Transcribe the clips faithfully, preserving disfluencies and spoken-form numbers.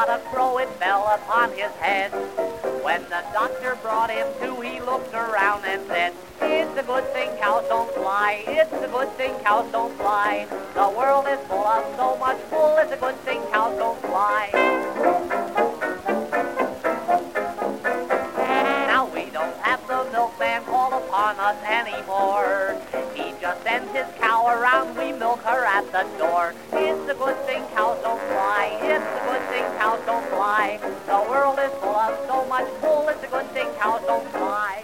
not a crow, it fell upon his head. When the doctor brought him to, he looked around and said, it's a good thing cows don't fly, it's a good thing cows don't fly. The world is full of so much wool, it's a good thing cows don't fly. Now we don't have the milkman call upon us anymore. He just sends his cow around, we milk her at the door. It's a good thing cows don't fly, it's a good thing cows don't fly. The world is full of so much wool, it's a good thing cows don't fly.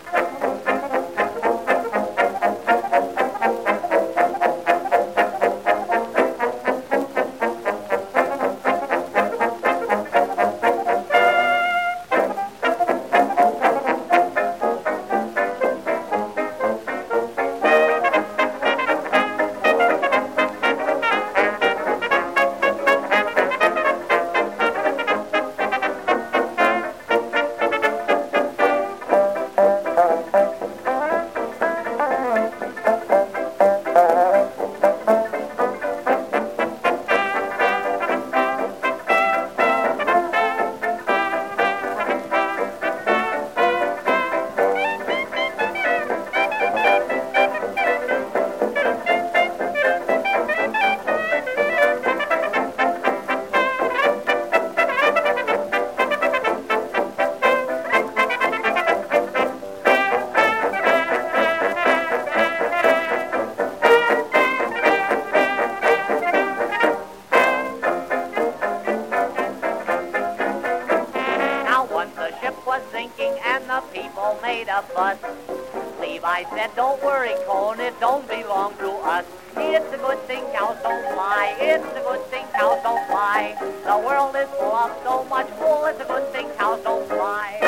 And the people made a fuss. Levi said, don't worry, Cone, it don't belong to us. It's a good thing cows don't fly, it's a good thing cows don't fly. The world is full of so much wool, it's a good thing cows don't fly.